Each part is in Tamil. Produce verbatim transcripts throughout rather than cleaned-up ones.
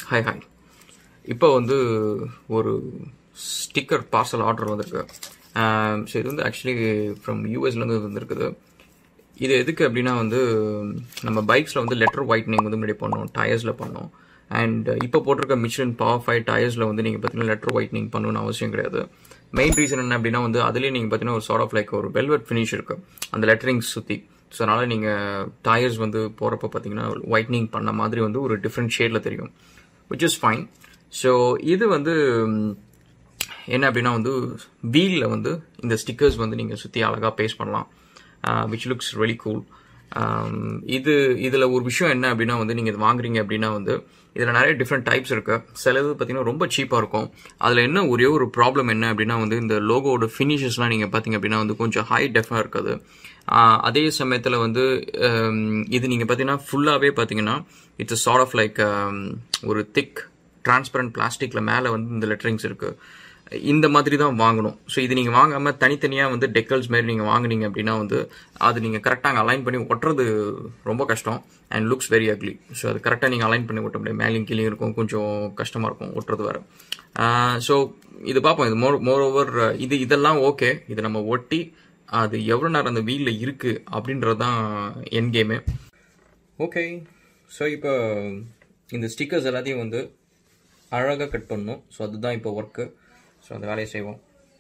ஹாய் ஹாய் இப்போ வந்து ஒரு ஸ்டிக்கர் பார்சல் ஆர்டர் வந்திருக்கு. ஸோ இது வந்து ஆக்சுவலி ஃப்ரம் யூஎஸ்லேருந்து வந்துருக்குது. இது எதுக்கு அப்படின்னா வந்து நம்ம பைக்ஸில் வந்து லெட்டர் ஒயிட்னிங் வந்து முன்னாடி பண்ணோம், டயர்ஸில் பண்ணோம். அண்ட் இப்போ போட்டிருக்க மிச்லின் பவர் ஃபைவ் டயர்ஸில் வந்து நீங்கள் பார்த்தீங்கன்னா லெட்டர் ஒயிட்னிங் பண்ணணும்னு அவசியம் கிடையாது. மெயின் ரீசன் என்ன அப்படின்னா வந்து அதுலேயே நீங்கள் பார்த்தீங்கன்னா ஒரு சார்ட் ஆஃப் லைக் ஒரு வெல்வெட் ஃபினிஷ் இருக்குது அந்த லெட்டரிங்ஸ் சுற்றி. ஸோ அதனால் நீங்கள் டயர்ஸ் வந்து போகிறப்ப பார்த்தீங்கன்னா ஒயிட்னிங் பண்ண மாதிரி வந்து ஒரு டிஃப்ரெண்ட் ஷேடில் தெரியும், which is fine. ஸோ இது வந்து என்ன அப்படின்னா வந்து வீலில் வந்து இந்த ஸ்டிக்கர்ஸ் வந்து நீங்கள் சுற்றி அழகாக பேஸ்ட் பண்ணலாம், which looks really cool. இது இதில் ஒரு விஷயம் என்ன அப்படின்னா வந்து நீங்கள் இது வாங்குறீங்க அப்படின்னா வந்து இதில் நிறைய டிஃப்ரெண்ட் டைப்ஸ் இருக்குது. சிலது பார்த்தீங்கன்னா ரொம்ப சீப்பாக இருக்கும். அதில் என்ன ஒரே ஒரு ப்ராப்ளம் என்ன அப்படின்னா வந்து இந்த லோகோட ஃபினிஷஸ்லாம் நீங்கள் பார்த்தீங்க அப்படின்னா வந்து கொஞ்சம் ஹை டெஃபாக இருக்காது. அதே சமயத்தில் வந்து இது நீங்கள் பார்த்தீங்கன்னா ஃபுல்லாகவே பார்த்தீங்கன்னா இட்ஸ் சார்ட் ஆஃப் லைக் ஒரு திக் டிரான்ஸ்பரண்ட் பிளாஸ்டிக்கில் மேலே வந்து இந்த லெட்டரிங்ஸ் இருக்குது. இந்த மாதிரி தான் வாங்கணும். ஸோ இது நீங்கள் வாங்காமல் தனித்தனியாக வந்து டெக்கல்ஸ் மாரி நீங்கள் வாங்கினீங்க அப்படின்னா வந்து அது நீங்கள் கரெக்டாக அலைன் பண்ணி ஒட்டுறது ரொம்ப கஷ்டம் and looks very ugly. So அது கரெக்டாக நீங்கள் அலைன் பண்ணி ஒட்ட முடியாது, மேலேயும் கீழே இருக்கும், கொஞ்சம் கஷ்டமாக இருக்கும் ஒட்டுறது வேறு. ஸோ இது பார்ப்போம். இது மோர் மோர் ஓவர் இது இதெல்லாம் ஓகே. இது நம்ம ஒட்டி அது எவ்வளோ நேரம் அந்த வீலில் இருக்குது அப்படின்றது தான் என் கேமு. ஓகே, ஸோ இப்போ இந்த ஸ்டிக்கர்ஸ் எல்லாத்தையும் வந்து அழகாக கட் பண்ணணும். ஸோ அதுதான் இப்போ ஒர்க்கு. ஸோ அந்த வேலையை செய்வோம்.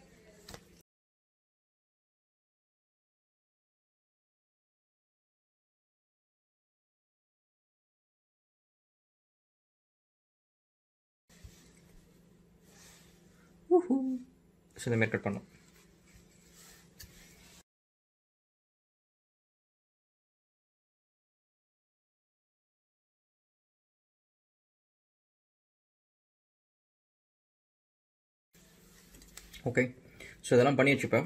ஸோ இந்த மாதிரி கட் பண்ணோம். ஓகே, ஸோ இதெல்லாம் பண்ணி வச்சுப்பேன்.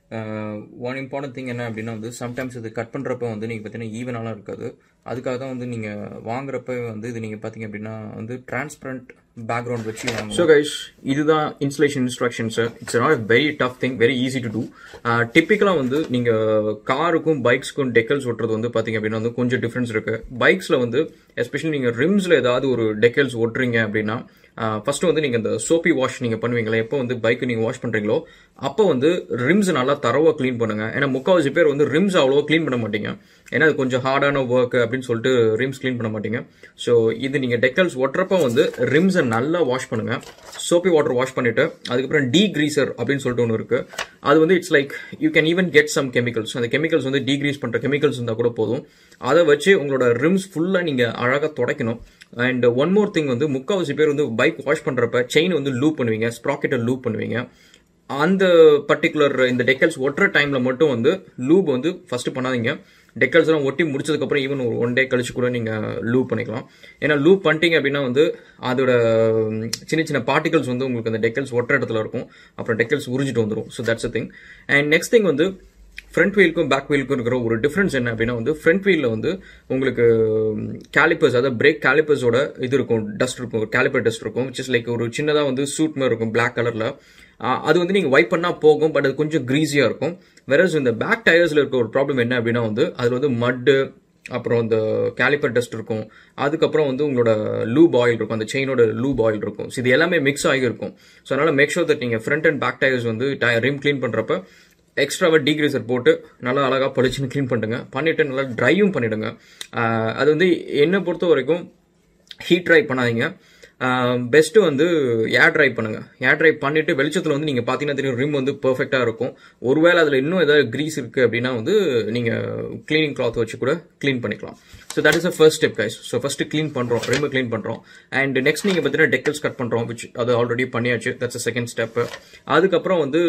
ஒன் இம்பார்ட்டன்ட் திங் என்ன அப்படின்னா வந்து சம்டைம்ஸ் இது கட் பண்ணுறப்ப வந்து நீங்கள் பார்த்தீங்கன்னா ஈவனாலாம் இருக்காது. அதுக்காக தான் வந்து நீங்கள் வாங்குறப்ப வந்து இது நீங்கள் பார்த்தீங்க அப்படின்னா வந்து டிரான்ஸ்பரண்ட் பேக்ரவுண்ட் வச்சு வாங்க. ஸோ கைஸ், இதுதான் installation instructions. It's not a very tough thing, very easy to do. டிப்பிக்கலாக வந்து நீங்கள் காருக்கும் பைக்ஸ்க்கும் டெக்கல்ஸ் ஒட்டுறது வந்து பார்த்தீங்க அப்படின்னா வந்து கொஞ்சம் டிஃப்ரென்ஸ் இருக்குது. பைக்ஸில் வந்து எஸ்பெஷலி நீங்கள் ரிம்ஸில் ஏதாவது ஒரு டெக்கல்ஸ் ஒட்டுறீங்க அப்படின்னா ஃபர்ஸ்ட் வந்து நீங்கள் இந்த சோப்பி வாஷ் நீங்கள் பண்ணுவீங்களா, எப்போ வந்து பைக்கு நீங்கள் வாஷ் பண்ணுறீங்களோ அப்போ வந்து ரிம்ஸ் நல்லா தரவாக க்ளீன் பண்ணுங்க. ஏன்னா முக்கால்வாசி பேர் வந்து ரிம்ஸ் அவ்வளோவா க்ளீன் பண்ண மாட்டீங்க, ஏன்னா அது கொஞ்சம் ஹார்டான ஒர்க் அப்படின்னு சொல்லிட்டு ரிம்ஸ் க்ளீன் பண்ண மாட்டீங்க. ஸோ இது நீங்கள் டெக்கல்ஸ் ஒட்டுறப்ப வந்து ரிம்ஸை நல்லா வாஷ் பண்ணுங்க. சோப்பி வாட்டர் வாஷ் பண்ணிட்டு அதுக்கப்புறம் டீ கிரீசர் அப்படின்னு சொல்லிட்டு ஒன்று இருக்கு. அது வந்து it's like you can even get some chemicals. அந்த கெமிக்கல்ஸ் வந்து டீக்ரீஸ் பண்ணுற கெமிக்கல்ஸ் இருந்தால் கூட போதும். அதை வச்சு உங்களோட ரிம்ஸ் ஃபுல்லாக நீங்கள் அழகாக துடைக்கணும். அண்ட் ஒன் மோர் திங் வந்து முக்கால்வாசி பேர் வந்து பைக் வாஷ் பண்ணுறப்ப செயின் வந்து லூப் பண்ணுவீங்க, ஸ்ப்ராக்கெட்டை லூப் பண்ணுவீங்க. அந்த பர்டிகுலர் இந்த டெக்கல்ஸ் ஒட்டுற டைமில் மட்டும் வந்து லூப் வந்து ஃபர்ஸ்ட் பண்ணாதீங்க. டெக்கல்ஸ் எல்லாம் ஒட்டி முடிச்சதுக்கப்புறம் ஈவன் ஒரு ஒன் டே கழிச்சு கூட நீங்கள் லூப் பண்ணிக்கலாம். ஏன்னா லூப் பண்ணிட்டீங்க அப்படின்னா வந்து அதோட சின்ன சின்ன பார்ட்டிகல்ஸ் வந்து உங்களுக்கு அந்த டெக்கல்ஸ் ஒட்டுற இடத்துல இருக்கும், அப்புறம் டெக்கல்ஸ் உறிஞ்சிட்டு வந்துடும். So that's a thing. And next thing வந்து ஃப்ரண்ட் வீலுக்கும் பேக் வீலுக்கும் இருக்கிற ஒரு டிஃப்ரென்ஸ் என்ன அப்படின்னா வந்து ஃப்ரண்ட் வீலில் வந்து உங்களுக்கு கேலிப்பர்ஸ், அதாவது பிரேக் கேலிப்பர்ஸோட இது இருக்கும், டஸ்ட் இருக்கும், கேலிப்பர் டஸ்ட் இருக்கும், விச் இஸ் லைக் ஒரு சின்னதாக வந்து சூட் மாதிரி இருக்கும் பிளாக் கலரில். அது வந்து நீங்கள் வைப் பண்ணால் போகும், பட் அது கொஞ்சம் க்ரீஸியாக இருக்கும். வேறஸ் இந்த பேக் டயர்ஸில் இருக்க ஒரு ப்ராப்ளம் என்ன அப்படின்னா வந்து அதில் வந்து மட்டு, அப்புறம் இந்த கேலிப்பர் டஸ்ட் இருக்கும், அதுக்கப்புறம் வந்து உங்களோட லூப் ஆயில் இருக்கும், அந்த செயினோட லூப் ஆயில் இருக்கும். ஸோ இது எல்லாமே மிக்ஸ் ஆகி இருக்கும். ஸோ அதனால் மேக் ஷூர் தட் நீங்கள் ஃப்ரண்ட் அண்ட் பேக் டயர்ஸ் வந்து ரிம் க்ளீன் பண்ணுறப்ப எக்ஸ்ட்ராவாக டீக்ரீசர் போட்டு நல்லா அழகாக பளிச்சுன்னு க்ளீன் பண்ணிடுங்க. பண்ணிவிட்டு நல்லா ட்ரையும் பண்ணிவிடுங்க. அது வந்து என்னை பொறுத்த வரைக்கும் ஹீட் ட்ரை பண்ணாதீங்க, பெஸ்ட்டு வந்து ஏர் ட்ரை பண்ணுங்கள். ஏர் ட்ரை பண்ணிவிட்டு வெளிச்சத்தில் வந்து நீங்கள் பார்த்தீங்கன்னா தெரியும் ரிம் வந்து பர்ஃபெக்டாக இருக்கும். ஒருவேளை அதில் இன்னும் ஏதாவது க்ரீஸ் இருக்குது அப்படின்னா வந்து நீங்கள் க்ளீனிங் கிளாத் வச்சு கூட க்ளீன் பண்ணிக்கலாம். So that is a first step guys. So first clean பண்ணுறோம், ரிம் க்ளீன் பண்ணுறோம். அண்ட் நெக்ஸ்ட் நீங்கள் பார்த்தீங்கன்னா டெக்கல்ஸ் கட் பண்ணுறோம், விச் அது ஆல்ரெடி பண்ணியாச்சு. That's a second step. அதுக்கப்புறம் வந்து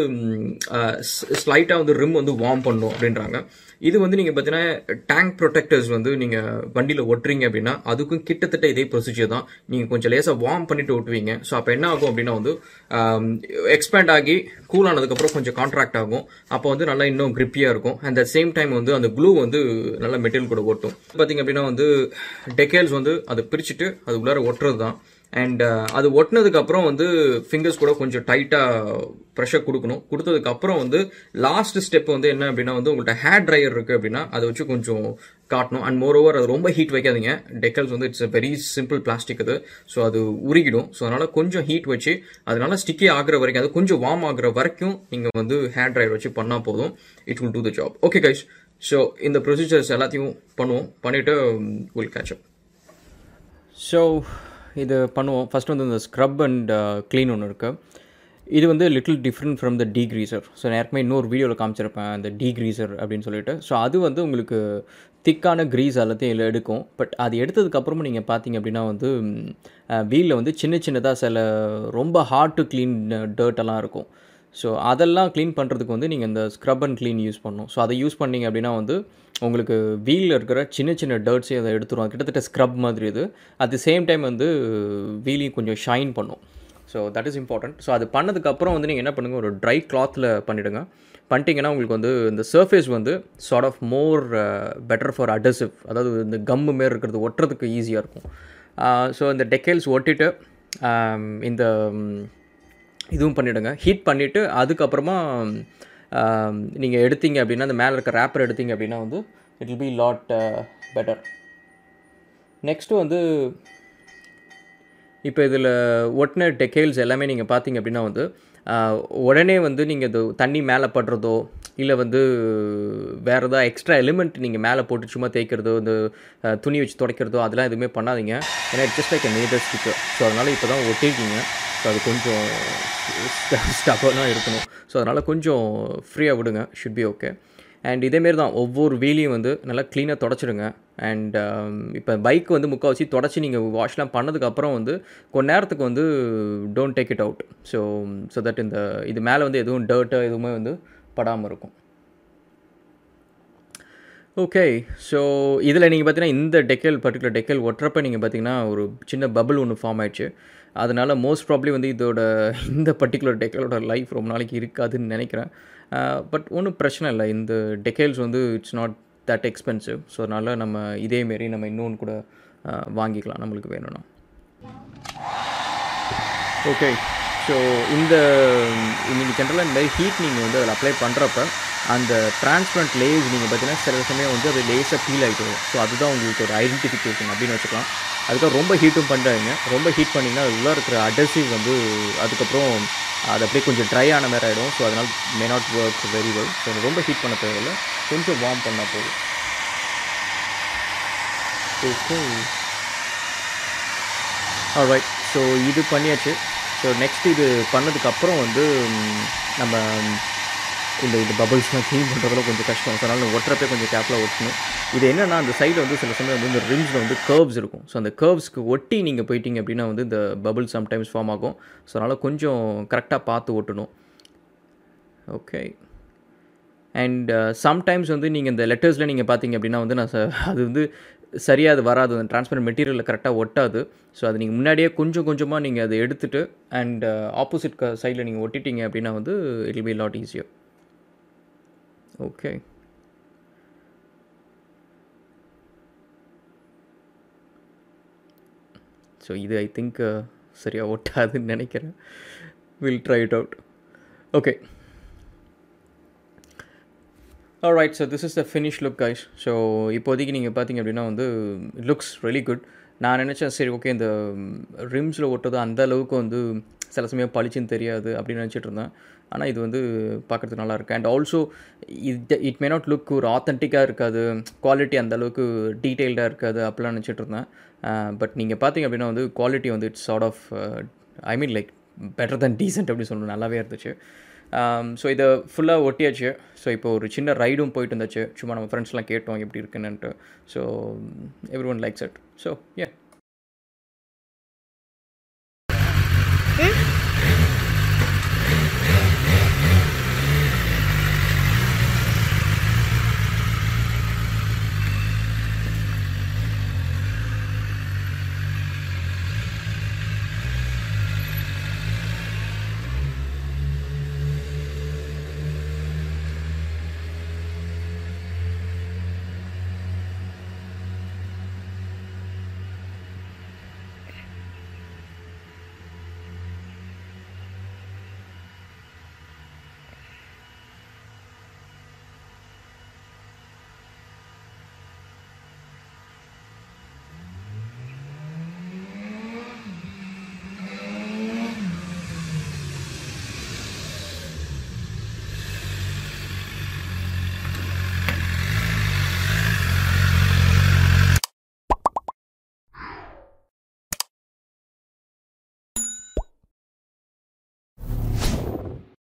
ஸ்லைட்டாக வந்து ரிம் வந்து வார்ம் பண்ணணும் அப்படின்றாங்க. இது வந்து நீங்கள் பார்த்தீங்கன்னா டேங்க் ப்ரொடெக்டர்ஸ் வந்து நீங்கள் வண்டியில் ஒட்டுறீங்க அப்படின்னா அதுக்கும் கிட்டத்தட்ட இதே ப்ரொசீஜர் தான். நீங்கள் கொஞ்சம் லேசாக வார்ம் பண்ணிட்டு ஒட்டுவீங்க. ஸோ அப்போ என்ன ஆகும் அப்படின்னா வந்து எக்ஸ்பேண்ட் ஆகி கூல் ஆனதுக்கப்புறம் கொஞ்சம் கான்ட்ராக்ட் ஆகும். அப்போ வந்து நல்லா இன்னும் கிரிப்பியாக இருக்கும். அண்ட் அட் சேம் டைம் வந்து அந்த க்ளூ வந்து நல்ல மெட்டீரியல் கூட ஒட்டும். பார்த்தீங்க அப்படின்னா வந்து டெக்கல்ஸ் வந்து அதை பிரிச்சுட்டு அது உள்ளார ஒட்டுறது தான். அண்ட் அது ஒட்டினதுக்கப்புறம் வந்து ஃபிங்கர்ஸ் கூட கொஞ்சம் டைட்டாக ப்ரெஷர் கொடுக்கணும். கொடுத்ததுக்கப்புறம் வந்து லாஸ்ட் ஸ்டெப் வந்து என்ன அப்படின்னா வந்து உங்கள்கிட்ட ஹேர் ட்ரையர் இருக்குது அப்படின்னா அதை வச்சு கொஞ்சம் காட்டணும். அண்ட் மோர் ஓவர் அது ரொம்ப ஹீட் வைக்காதீங்க. டெக்கல்ஸ் வந்து it's a very simple plastic அது. ஸோ அது உருகிடும். ஸோ அதனால் கொஞ்சம் ஹீட் வச்சு அதனால ஸ்டிக்கி ஆகிற வரைக்கும், அது கொஞ்சம் வார்ம் ஆகிற வரைக்கும் நீங்கள் வந்து ஹேர் ட்ரையர் வச்சு பண்ணால் போதும். It will do the job. Okay guys, so இந்த ப்ரொசீஜர்ஸ் எல்லாத்தையும் பண்ணுவோம். பண்ணிவிட்டு வில் கேட்ச் அப். ஸோ இது பண்ணுவோம். ஃபஸ்ட் வந்து இந்த ஸ்க்ரப் அண்ட் க்ளீன் ஒன்று இருக்குது. இது வந்து little different from the degreaser. So நான் ஏற்கனவே இன்னொரு வீடியோவில் காமிச்சிருப்பேன் அந்த டீக்ரீசர் அப்படின்னு சொல்லிட்டு. ஸோ அது வந்து உங்களுக்கு திக்கான க்ரீஸ் எல்லாத்தையும் எடுக்கும். பட் அது எடுத்ததுக்கப்புறமும் நீங்கள் பார்த்தீங்க அப்படின்னா வந்து வீலில் வந்து சின்ன சின்னதாக சில ரொம்ப ஹார்ட் டு க்ளீன் டர்ட்டெல்லாம் இருக்கும். ஸோ அதெல்லாம் க்ளீன் பண்ணுறதுக்கு வந்து நீங்கள் இந்த ஸ்க்ரப் அண்ட் க்ளீன் யூஸ் பண்ணணும். ஸோ அதை யூஸ் பண்ணிங்க அப்படின்னா வந்து உங்களுக்கு வீலில் இருக்கிற சின்ன சின்ன டர்ட்ஸையும் அதை எடுத்துரும். கிட்டத்தட்ட ஸ்க்ரப் மாதிரி இது. அட் தி சேம் டைம் வந்து வீலையும் கொஞ்சம் ஷைன் பண்ணும். So that is important. So அது பண்ணதுக்கப்புறம் வந்து நீங்கள் என்ன பண்ணுங்கள், ஒரு ட்ரை கிளாத்தில் பண்ணிவிடுங்க. பண்ணிட்டீங்கன்னா உங்களுக்கு வந்து இந்த சர்ஃபேஸ் வந்து sort of more better for adhesive, அதாவது இந்த கம்மு மாரி இருக்கிறது ஒட்டுறதுக்கு ஈஸியாக இருக்கும். ஸோ இந்த டெக்கைல்ஸ் ஒட்டிட்டு இந்த இதுவும் பண்ணிவிடுங்க. ஹீட் பண்ணிவிட்டு அதுக்கப்புறமா நீங்கள் எடுத்தீங்க அப்படின்னா அந்த மேலே இருக்க ரேப்பர் எடுத்தீங்க அப்படின்னா வந்து it will be lot better. Next வந்து இப்போ இதில் ஒட்டின டெக்கைல்ஸ் எல்லாமே நீங்கள் பார்த்தீங்க அப்படின்னா வந்து உடனே வந்து நீங்கள் இது தண்ணி மேலே படுறதோ இல்லை வந்து வேறு ஏதாவது எக்ஸ்ட்ரா எலிமெண்ட் நீங்கள் மேலே போட்டு சும்மா தேய்க்கிறதோ இந்த துணி வச்சு துடைக்கிறதோ அதெல்லாம் எதுவுமே பண்ணாதீங்க. ஏன்னா it just like another sticker. So அதனால் இப்போ தான் ஒட்டிருக்கீங்க. ஸோ அது கொஞ்சம் ஸ்டஃபாக இருக்கணும். ஸோ அதனால் கொஞ்சம் ஃப்ரீயாக விடுங்க. Should be okay. அண்ட் இதேமாரி தான் ஒவ்வொரு வீலையும் வந்து நல்லா க்ளீனாக தொடச்சிடுங்க. அண்ட் இப்போ பைக் வந்து முக்கால்வாசி தொடச்சி நீங்கள் வாஷ்லாம் பண்ணதுக்கப்புறம் வந்து கொஞ்ச நேரத்துக்கு வந்து don't take it out. So so that இந்த இது மேலே வந்து எதுவும் டர்ட்டு எதுவுமே வந்து படாமல் இருக்கும். ஓகே. ஸோ இதில் நீங்கள் பார்த்தீங்கன்னா இந்த டெக்கல் பர்டிகுலர் டெக்கல் ஒட்டுறப்ப நீங்கள் பார்த்தீங்கன்னா ஒரு சின்ன பபுள் ஒன்று ஃபார்ம் ஆயிடுச்சு. அதனால் மோஸ்ட் ப்ராப்ளி வந்து இதோட இந்த பர்டிகுலர் டெக்கலோட லைஃப் ரொம்ப நாளைக்கு இருக்காதுன்னு நினைக்கிறேன். பட் ஒன்றும் பிரச்சனை இல்லை. இந்த டெக்கைல்ஸ் வந்து it's not that expensive. So அதனால் நம்ம இதேமாரி நம்ம இன்னொன்று கூட வாங்கிக்கலாம் நம்மளுக்கு வேணும்னா. ஓகே. ஸோ இந்த நீங்கள் ஜென்ரலாக இந்த மாதிரி ஹீட் நீங்கள் வந்து அதில் அப்ளை பண்ணுறப்ப அந்த டிரான்ஸ்பரண்ட் லேஸ் நீங்கள் பார்த்தீங்கன்னா சில சமயம் வந்து அது லேஸாக ஃபீல் ஆகிட்டு வரும். ஸோ அதுதான் உங்களுக்கு ஒரு ஐடென்டிஃபிகேஷன் அப்படின்னு வச்சுக்கலாம். அதுக்காக ரொம்ப ஹீட்டும் பண்ணுறாங்க. ரொம்ப ஹீட் பண்ணிங்கன்னா அது உள்ளே இருக்கிற அடசிவ் வந்து அதுக்கப்புறம் அது அப்படியே கொஞ்சம் ட்ரை ஆன மாதிரி ஆகிடும். ஸோ அதனால் may not work very well. So ரொம்ப ஹீட் பண்ண தேவையில்லை, கொஞ்சம் வார்ம் பண்ணால் போதும். ஓகே. ஆல்ரைட். ஸோ இது பண்ணியாச்சு. ஸோ நெக்ஸ்ட் இது பண்ணதுக்கப்புறம் வந்து நம்ம இந்த இந்த பபிள்ஸ்லாம் க்ளீன் பண்ணுறதுல கொஞ்சம் கஷ்டம். ஸோ அதனால் ஒட்டுறப்பே கொஞ்சம் கேர்ஃபுல்லாக ஒட்டணும். இது என்னென்னா அந்த சைடில் வந்து சில சமயம் வந்து இந்த ரிம்ஸில் வந்து கர்வ்ஸ் இருக்கும். ஸோ அந்த கர்வ்ஸ்க்கு ஒட்டி நீங்கள் போயிட்டீங்க அப்படின்னா வந்து இந்த பபிள் சம்டைம்ஸ் ஃபார்ம் ஆகும். ஸோ அதனால் கொஞ்சம் கரெக்டாக பார்த்து ஒட்டணும். ஓகே. அண்ட் சம்டைம்ஸ் வந்து நீங்கள் இந்த லெட்டர்ஸில் நீங்கள் பார்த்தீங்க அப்படின்னா வந்து நான் அது வந்து சரியாக அது வராது. அந்த டிரான்ஸ்பரண்ட் மெட்டீரியலில் கரெக்டாக ஒட்டாது. ஸோ அது நீங்கள் முன்னாடியே கொஞ்சம் கொஞ்சமாக நீங்கள் அதை எடுத்துகிட்டு அண்ட் ஆப்போசிட் க சைடில் நீங்கள் ஒட்டிட்டீங்க அப்படின்னா வந்து it will be lot easier. Okay. So இது ஐ திங்க் சரியாக ஒட்டாதுன்னு நினைக்கிறேன். Will try it out. Okay. Alright. So this is the finish look guys. So இப்போதைக்கு நீங்கள் பார்த்தீங்க அப்படின்னா வந்து இட் லுக்ஸ் ரியலி குட். நான் நினச்சேன் சரி ஓகே இந்த ரிம்ஸில் ஒட்டுறது அந்த அளவுக்கு வந்து சில சமயம் பளிச்சுன்னு தெரியாது அப்படின்னு நினச்சிட்டு இருந்தேன். ஆனால் இது வந்து பார்க்குறதுக்கு நல்லாயிருக்கு. And also it it may not look ஒரு ஆத்தென்டிக்காக இருக்காது, குவாலிட்டி அந்தளவுக்கு டீட்டெயில்டாக இருக்காது அப்படிலாம் நினச்சிட்டு இருந்தேன். பட் நீங்கள் பார்த்தீங்க அப்படின்னா வந்து குவாலிட்டி வந்து it's sort of I mean like better than decent அப்படி சொல்லணும். நல்லாவே இருந்துச்சு. ஸோ இதை ஃபுல்லாக ஒட்டியாச்சு. ஸோ இப்போ ஒரு சின்ன ரைடும் போயிட்டு இருந்துச்சு. சும்மா நம்ம ஃப்ரெண்ட்ஸ்லாம் கேட்டோம் எப்படி இருக்குன்னுட்டு. So everyone likes it. So yeah